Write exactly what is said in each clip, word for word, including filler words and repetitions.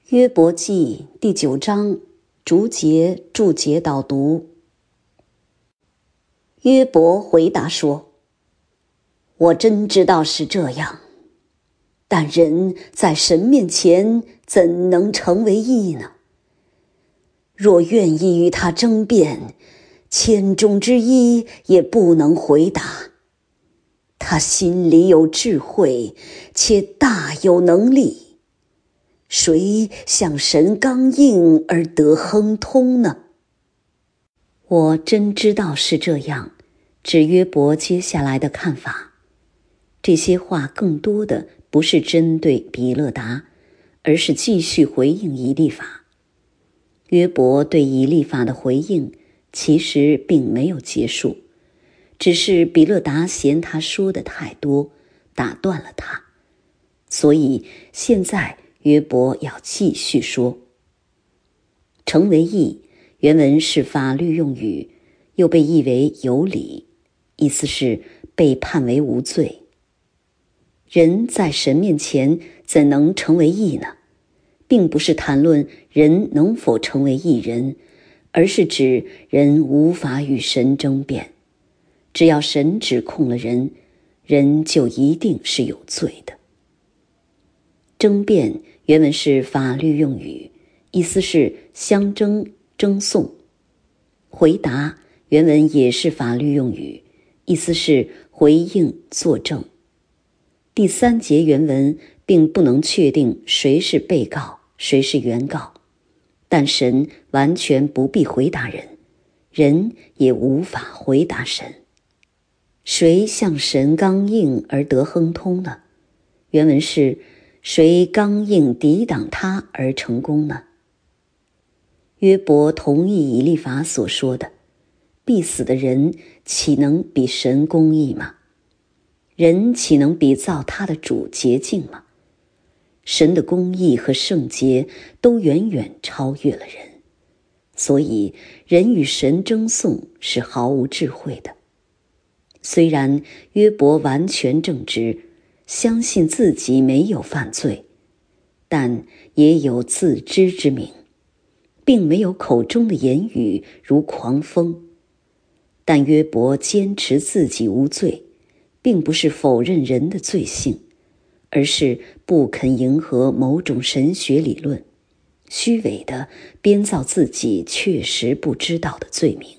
约伯记第九章逐节注解导读。约伯回答说：我真知道是这样，但人在神面前怎能成为义呢？若愿意与他争辩，千中之一也不能回答。他心里有智慧，且大有能力，谁向神刚硬而得亨通呢？我真知道是这样，指约伯接下来的看法。这些话更多的不是针对比勒达，而是继续回应以利法。约伯对以利法的回应其实并没有结束，只是比勒达嫌他说的太多，打断了他，所以现在约伯要继续说。成为义原文是法律用语，又被译为有理，意思是被判为无罪。人在神面前怎能成为义呢？并不是谈论人能否成为义人，而是指人无法与神争辩。只要神指控了人，人就一定是有罪的。争辩原文是法律用语，意思是相争、争讼。回答原文也是法律用语，意思是回应、作证。第三节原文并不能确定谁是被告，谁是原告，但神完全不必回答人，人也无法回答神。谁向神刚硬而得亨通呢？原文是谁刚硬抵挡他而成功呢？约伯同意以利法所说的，必死的人岂能比神公义吗？人岂能比造他的主洁净吗？神的公义和圣洁都远远超越了人，所以人与神争讼是毫无智慧的。虽然约伯完全正直，相信自己没有犯罪，但也有自知之明，并没有口中的言语如狂风。但约伯坚持自己无罪，并不是否认人的罪性，而是不肯迎合某种神学理论，虚伪地编造自己确实不知道的罪名。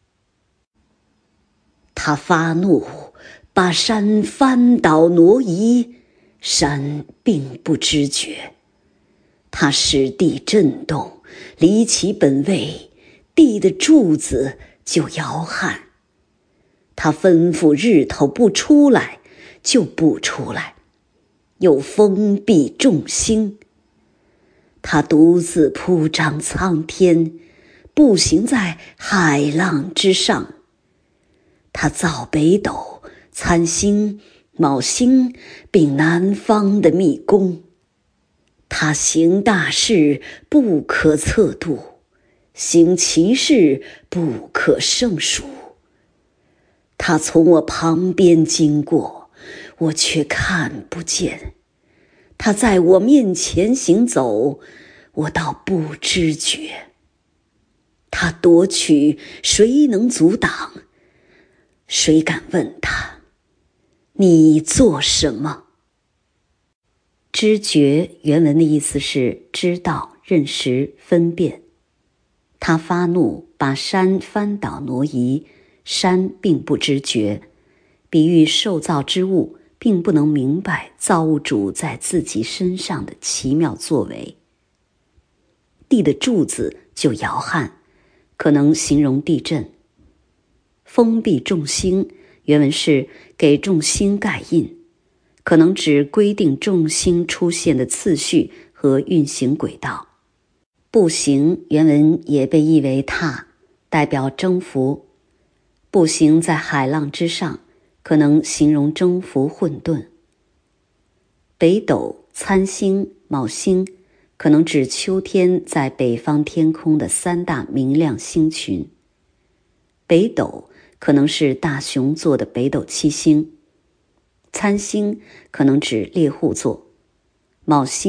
他发怒，把山翻倒挪移，山并不知觉。他使地震动，离其本位，地的柱子就摇撼。他吩咐日头不出来，就不出来，又封闭众星。他独自铺张苍天，步行在海浪之上。他造北斗、参星、昴星，并南方的密宫。他行大事，不可测度；行奇事，不可胜数。他从我旁边经过，我却看不见；他在我面前行走，我倒不知觉。他夺取，谁能阻挡？谁敢问他，你做什么？知觉原文的意思是知道、认识、分辨。他发怒，把山翻倒挪移，山并不知觉，比喻受造之物并不能明白造物主在自己身上的奇妙作为。地的柱子就摇撼，可能形容地震。封闭众星原文是给众星盖印，可能指规定众星出现的次序和运行轨道。步行原文也被译为踏，代表征服。步行在海浪之上，可能形容征服混沌。北斗、参星、昴星可能指秋天在北方天空的三大明亮星群。北斗可能是大熊座的北斗七星，参星可能指猎户座，昴星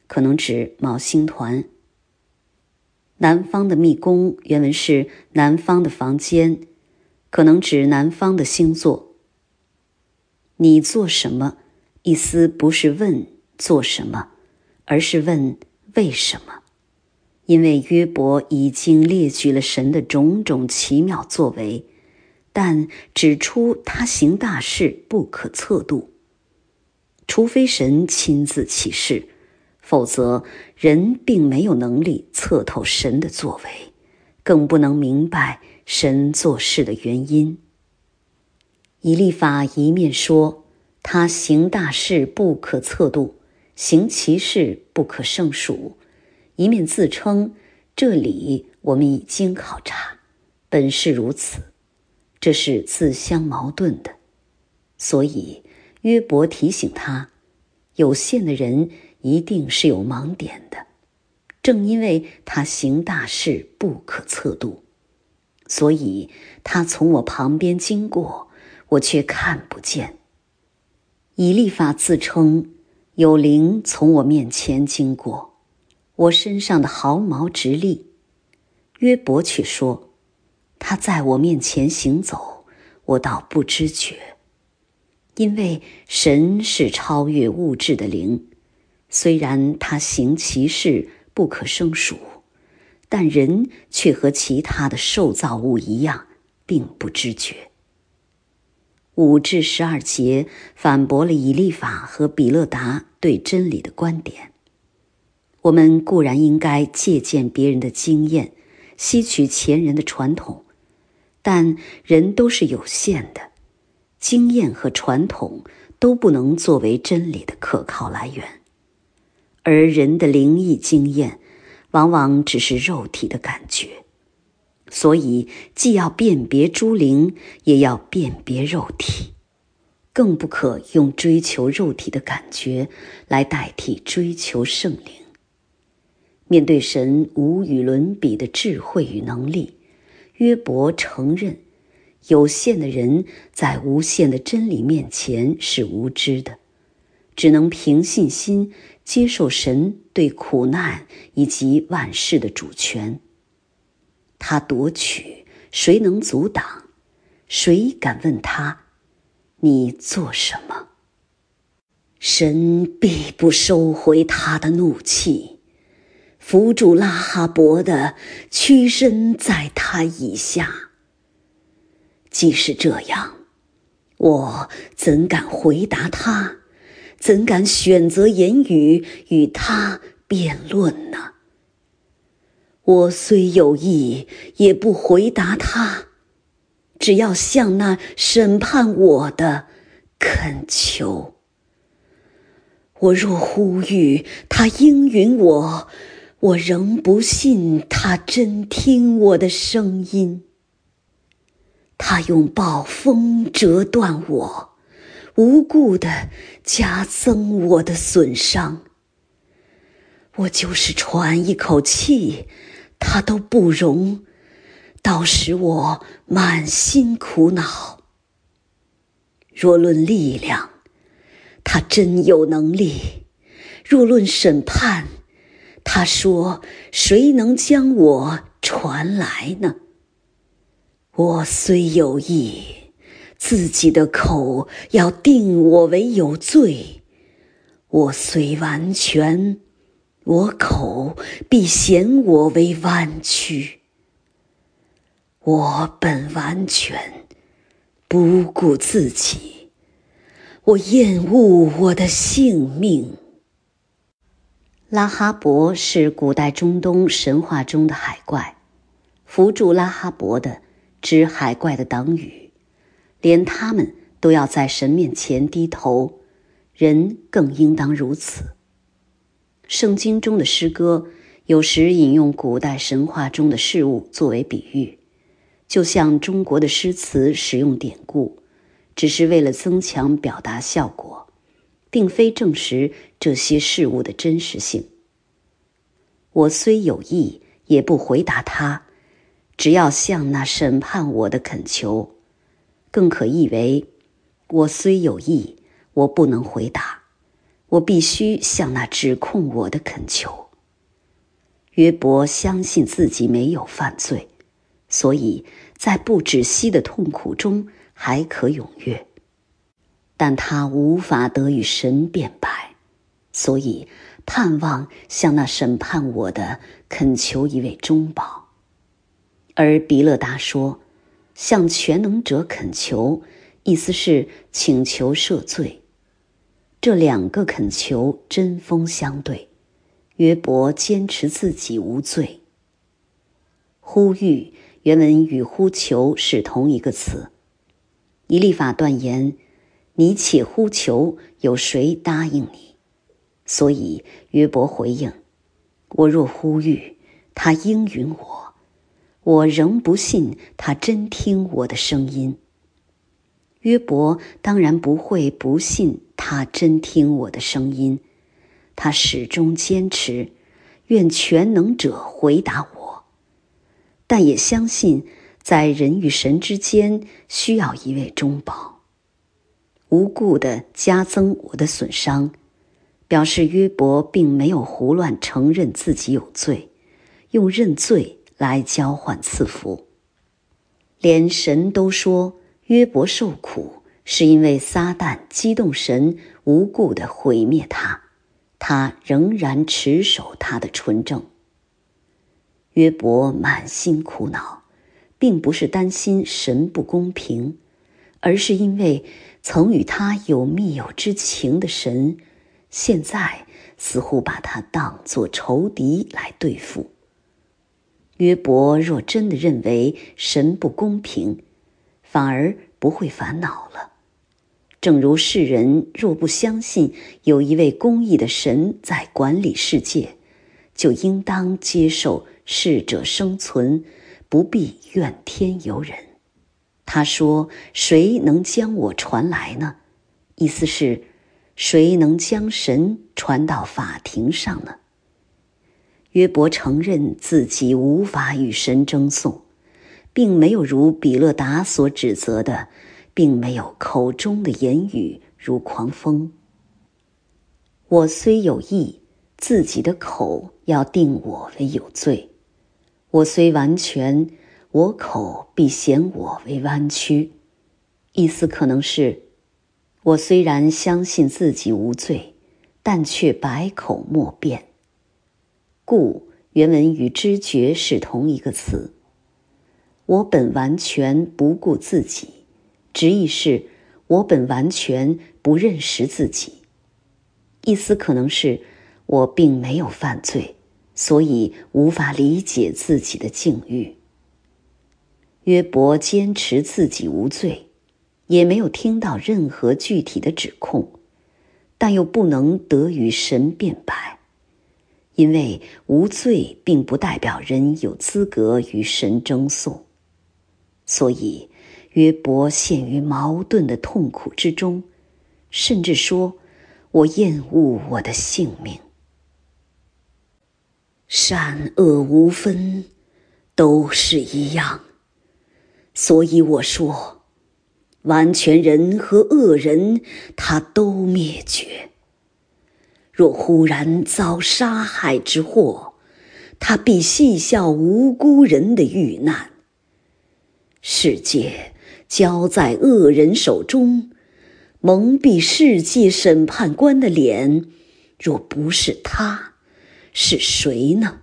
可能指昴星团。南方的密宫原文是南方的房间，可能指南方的星座。你做什么？意思不是问做什么，而是问为什么。因为约伯已经列举了神的种种奇妙作为，但指出他行大事不可测度。除非神亲自启示，否则人并没有能力测透神的作为，更不能明白神做事的原因。以利法一面说他行大事不可测度，行奇事不可胜数，一面自称这里我们已经考察，本是如此，这是自相矛盾的。所以约伯提醒他，有限的人一定是有盲点的，正因为他行大事不可测度，所以他从我旁边经过，我却看不见。以利法自称有灵从我面前经过，我身上的毫毛直立。约伯却说，他在我面前行走，我倒不知觉。因为神是超越物质的灵，虽然他行其事不可胜数，但人却和其他的受造物一样，并不知觉。五至十二节反驳了以利法和比勒达对真理的观点。我们固然应该借鉴别人的经验，吸取前人的传统，但人都是有限的，经验和传统都不能作为真理的可靠来源。而人的灵异经验往往只是肉体的感觉，所以既要辨别诸灵，也要辨别肉体，更不可用追求肉体的感觉来代替追求圣灵。面对神无与伦比的智慧与能力，约伯承认有限的人在无限的真理面前是无知的，只能凭信心接受神对苦难以及万事的主权。他夺取，谁能阻挡？谁敢问他，你做什么？神必不收回他的怒气，扶住拉哈伯的，屈身在他以下。即使这样，我怎敢回答他？怎敢选择言语与他辩论呢？我虽有意，也不回答他，只要向那审判我的恳求。我若呼吁，他应允我，我仍不信他真听我的声音。他用暴风折断我，无故地加增我的损伤。我就是喘一口气，他都不容，倒使我满心苦恼。若论力量，他真有能力；若论审判，他说谁能将我传来呢？我虽有意，自己的口要定我为有罪；我虽完全，我口必显我为弯曲。我本完全，不顾自己，我厌恶我的性命。拉哈伯是古代中东神话中的海怪，扶助拉哈伯的指海怪的党羽，连他们都要在神面前低头，人更应当如此。圣经中的诗歌有时引用古代神话中的事物作为比喻，就像中国的诗词使用典故，只是为了增强表达效果，并非证实这些事物的真实性。我虽有意，也不回答他，只要向那审判我的恳求。更可译为，我虽有意，我不能回答， 我必须向那指控我的恳求。约伯相信自己没有犯罪，所以在不止息的痛苦中还可踊跃，但他无法得与神辩白，所以盼望向那审判我的恳求一位中保。而比勒达说，向全能者恳求，意思是请求赦罪。这两个恳求针锋相对，约伯坚持自己无罪。呼吁原文与呼求是同一个词。以利法断言，你且呼求，有谁答应你？所以约伯回应，我若呼吁，他应允我，我仍不信他真听我的声音。约伯当然不会不信他真听我的声音，他始终坚持，愿全能者回答我，但也相信在人与神之间需要一位中保。无故地加增我的损伤，表示约伯并没有胡乱承认自己有罪，用认罪来交换赐福。连神都说约伯受苦是因为撒旦激动神无故地毁灭他，他仍然持守他的纯正。约伯满心苦恼，并不是担心神不公平，而是因为曾与他有密友之情的神，现在似乎把他当作仇敌来对付。约伯若真的认为神不公平，反而不会烦恼了。正如世人若不相信有一位公义的神在管理世界，就应当接受适者生存，不必怨天尤人。他说，谁能将我传来呢？意思是，谁能将神传到法庭上呢？约伯承认自己无法与神争讼，并没有如比勒达所指责的，并没有口中的言语如狂风。我虽有义，自己的口要定我为有罪；我虽完全，我口必显我为弯曲。意思可能是，我虽然相信自己无罪，但却百口莫辩。故原文与知觉是同一个词。我本完全不顾自己，直译是我本完全不认识自己。意思可能是我并没有犯罪，所以无法理解自己的境遇。约伯坚持自己无罪，也没有听到任何具体的指控，但又不能得与神辩白，因为无罪并不代表人有资格与神争讼。所以约伯陷于矛盾的痛苦之中，甚至说，我厌恶我的性命。善恶无分，都是一样。所以我说，完全人和恶人，他都灭绝。若忽然遭杀害之祸，他必戏笑无辜人的遇难。世界交在恶人手中，蒙蔽世界审判官的脸，若不是他，是谁呢？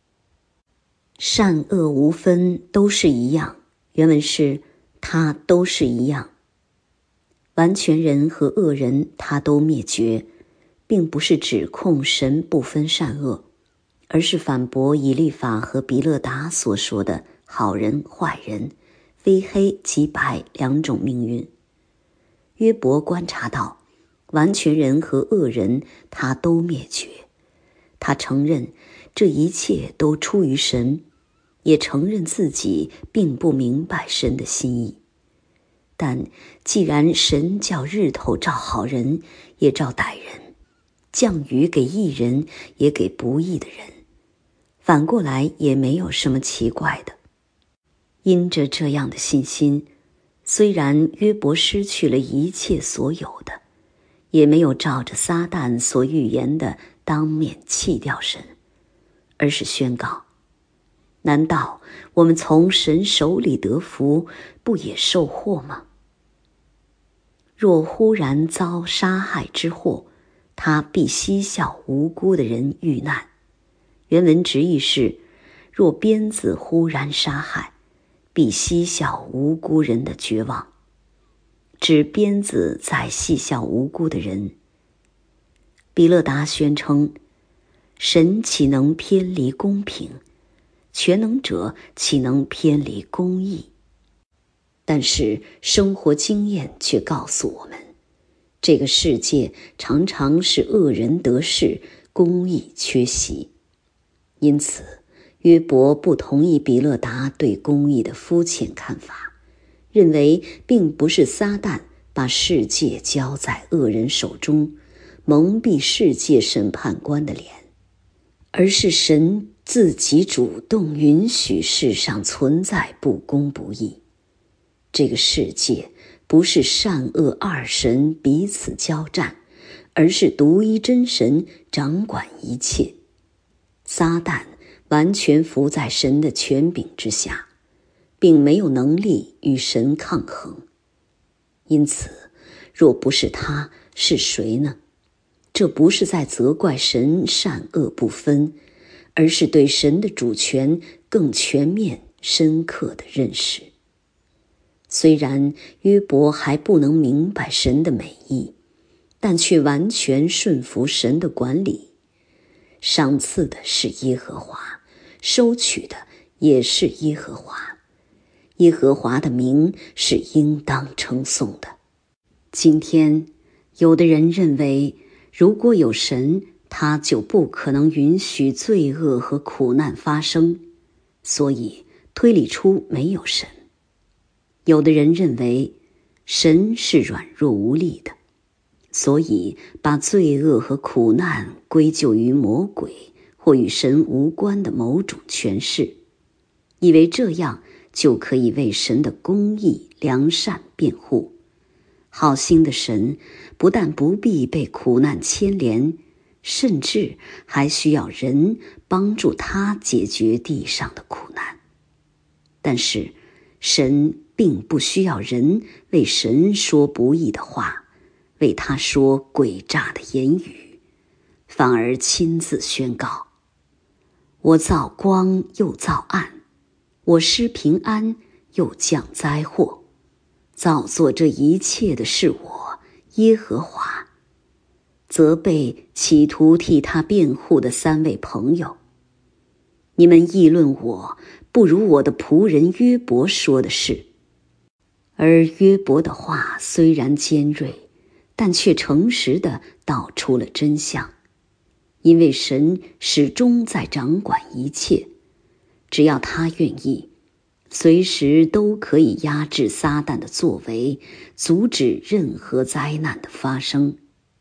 善恶无分，都是一样。原文是他都是一样。完全人和恶人他都灭绝，并不是指控神不分善恶，而是反驳以利法和比勒达所说的好人坏人，非黑即白两种命运。约伯观察到，完全人和恶人他都灭绝，他承认这一切都出于神，也承认自己并不明白神的心意。但既然神叫日头照好人也照歹人，降雨给义人也给不义的人，反过来也没有什么奇怪的。因着这样的信心，虽然约伯失去了一切所有的， 也没有照着撒旦所预言的当面弃掉神，而是宣告：难道我们从神手里得福，不也受祸吗？若忽然遭杀害之祸，他必嬉笑无辜的人遇难。原文直译是：若鞭子忽然杀害，必嬉笑无辜人的绝望。指鞭子在戏笑无辜的人。比勒达宣称：神岂能偏离公平？全能者岂能偏离公义？但是生活经验却告诉我们，这个世界常常是恶人得势，公义缺席。因此约伯不同意比勒达对公义的肤浅看法，认为并不是撒旦把世界交在恶人手中，蒙蔽世界审判官的脸，而是神自己主动允许世上存在不公不义。这个世界不是善恶二神彼此交战，而是独一真神掌管一切。撒旦完全服在神的权柄之下，并没有能力与神抗衡。因此，若不是他，是谁呢？这不是在责怪神善恶不分，而是对神的主权更全面深刻的认识。虽然约伯还不能明白神的美意，但却完全顺服神的管理。赏赐的是耶和华，收取的也是耶和华。耶和华的名是应当称颂的。今天，有的人认为，如果有神，他就不可能允许罪恶和苦难发生，所以推理出没有神。有的人认为，神是软弱无力的，所以把罪恶和苦难归咎于魔鬼或与神无关的某种权势，以为这样就可以为神的公义良善辩护。好心的神不但不必被苦难牵连，甚至还需要人帮助他解决地上的苦难。但是神并不需要人为神说不义的话，为他说诡诈的言语，反而亲自宣告：我造光又造暗，我施平安又降灾祸，造作这一切的是我耶和华。责备企图替他辩护的三位朋友：你们议论我，不如我的仆人约伯说的是。而约伯的话虽然尖锐，但却诚实地道出了真相。因为神始终在掌管一切，只要他愿意，随时都可以压制撒旦的作为，阻止任何灾难的发生。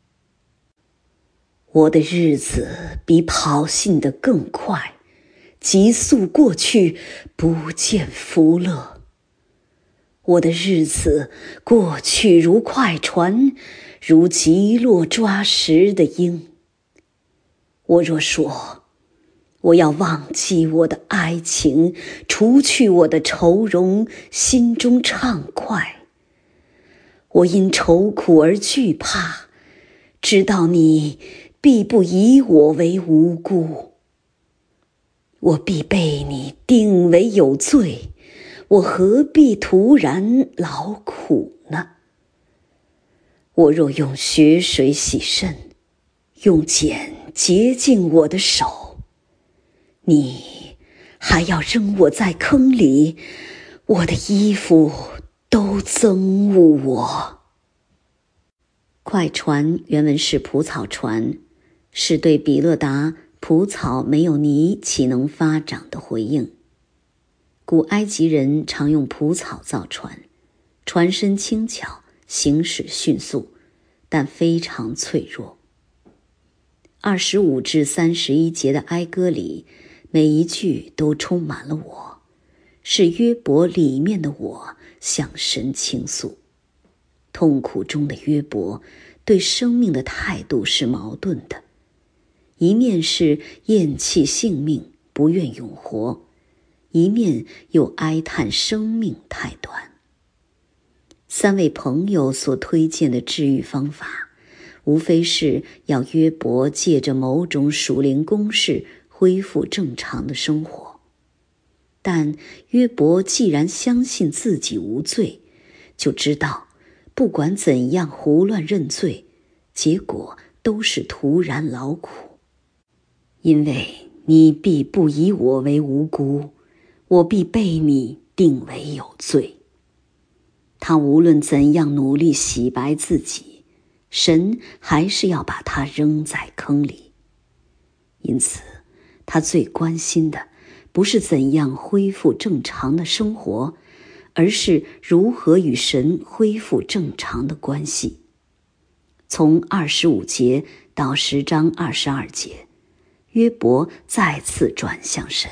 我的日子比跑信的更快，急速过去，不见福乐。我的日子过去如快船，如急落抓食的鹰。我若说，我要忘记我的哀情，除去我的愁容，心中畅快。我因愁苦而惧怕，知道你必不以我为无辜。我必被你定为有罪，我何必徒然劳苦呢？我若用血水洗身，用碱洁净我的手，你还要扔我在坑里，我的衣服都憎恶我。快船原文是蒲草船，是对比勒达蒲草没有泥岂能发长的回应。古埃及人常用蒲草造船，船身轻巧，行驶迅速，但非常脆弱。二十五至三十一节的哀歌里，每一句都充满了我，是约伯里面的我向神倾诉。痛苦中的约伯对生命的态度是矛盾的，一面是厌弃性命，不愿永活，一面又哀叹生命太短。三位朋友所推荐的治愈方法，无非是要约伯借着某种属灵公式恢复正常的生活。但约伯既然相信自己无罪，就知道不管怎样胡乱认罪，结果都是徒然劳苦。因为你必不以我为无辜，我必被你定为有罪。他无论怎样努力洗白自己，神还是要把他扔在坑里。因此，他最关心的不是怎样恢复正常的生活，而是如何与神恢复正常的关系。从二十五节到十章二十二节，约伯再次转向神。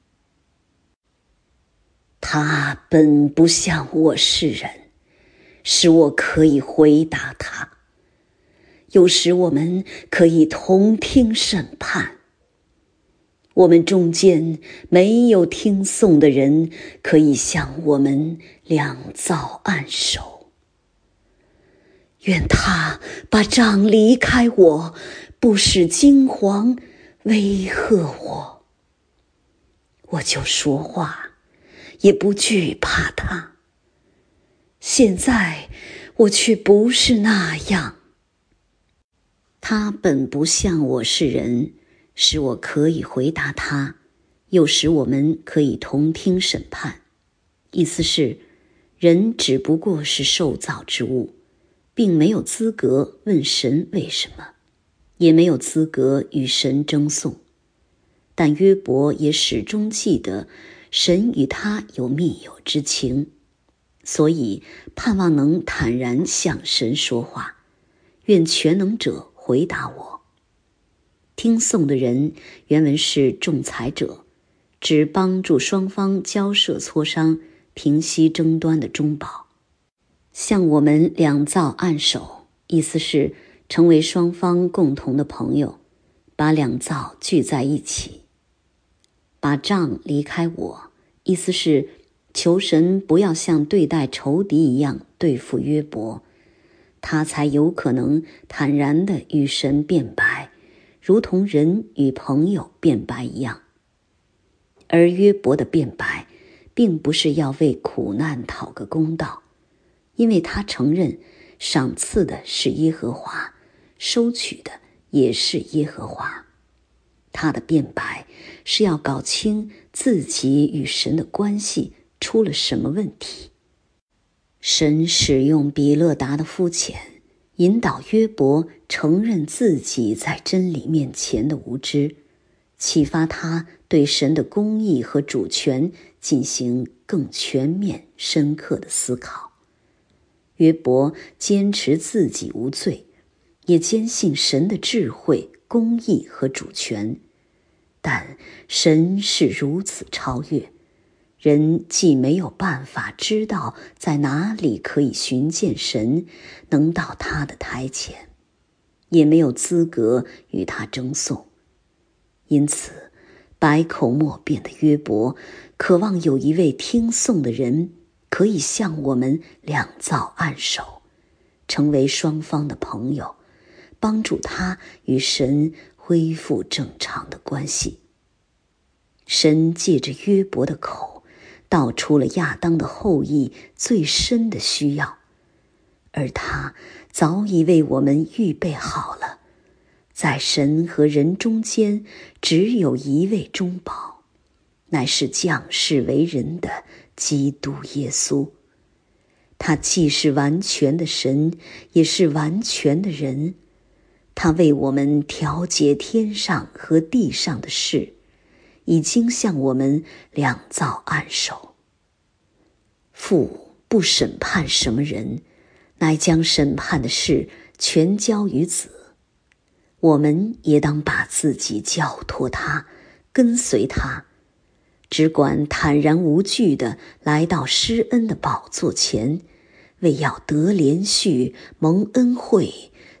他本不像我世人，使我可以回答他。有时我们可以同听审判，我们中间没有听讼的人可以向我们两造按手。愿他把杖离开我，不使惊惶威吓我。我就说话，也不惧怕他。现在我却不是那样。他本不像我是人，使我可以回答他，又使我们可以同听审判。意思是，人只不过是受造之物，并没有资格问神为什么，也没有资格与神争讼。但约伯也始终记得神与他有密友之情，所以盼望能坦然向神说话，愿全能者回答我。听讼的人原文是仲裁者，指帮助双方交涉磋商，平息争端的中保。向我们两造按手，意思是成为双方共同的朋友，把两造聚在一起。把杖离开我，意思是求神不要像对待仇敌一样对付约伯，他才有可能坦然地与神辩白，如同人与朋友辩白一样。而约伯的辩白并不是要为苦难讨个公道，因为他承认赏赐的是耶和华，收取的也是耶和华。他的辩白是要搞清自己与神的关系出了什么问题。神使用比勒达的肤浅，引导约伯承认自己在真理面前的无知，启发他对神的公义和主权进行更全面深刻的思考。约伯坚持自己无罪，也坚信神的智慧、公义和主权，但神是如此超越，人既没有办法知道在哪里可以寻见神，能到他的台前，也没有资格与他争讼。因此百口莫辩的约伯渴望有一位听讼的人可以向我们两造按手，成为双方的朋友，帮助他与神恢复正常的关系。神借着约伯的口道出了亚当的后裔最深的需要，而他早已为我们预备好了，在神和人中间只有一位中保，乃是降世为人的基督耶稣。他既是完全的神，也是完全的人。他为我们调节天上和地上的事，已经向我们两造按手。父不审判什么人，乃将审判的事全交于子。我们也当把自己交托他，跟随他，只管坦然无惧地来到施恩的宝座前，为要得连续蒙恩惠，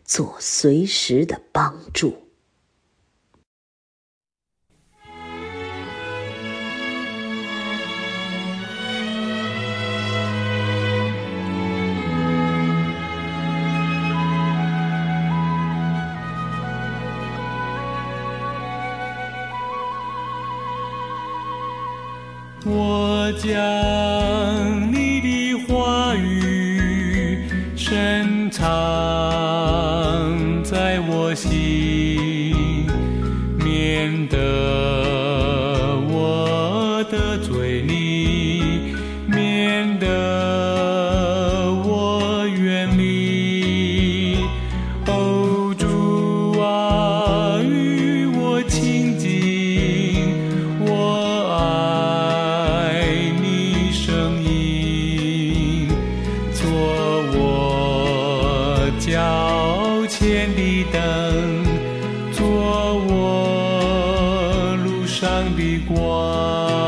做随时的帮助。 我将你的话语深藏在我心，免得我的嘴里，免得我远离。哦，主啊，与我亲近，我爱你声音，做我脚前的灯，做我路上的光。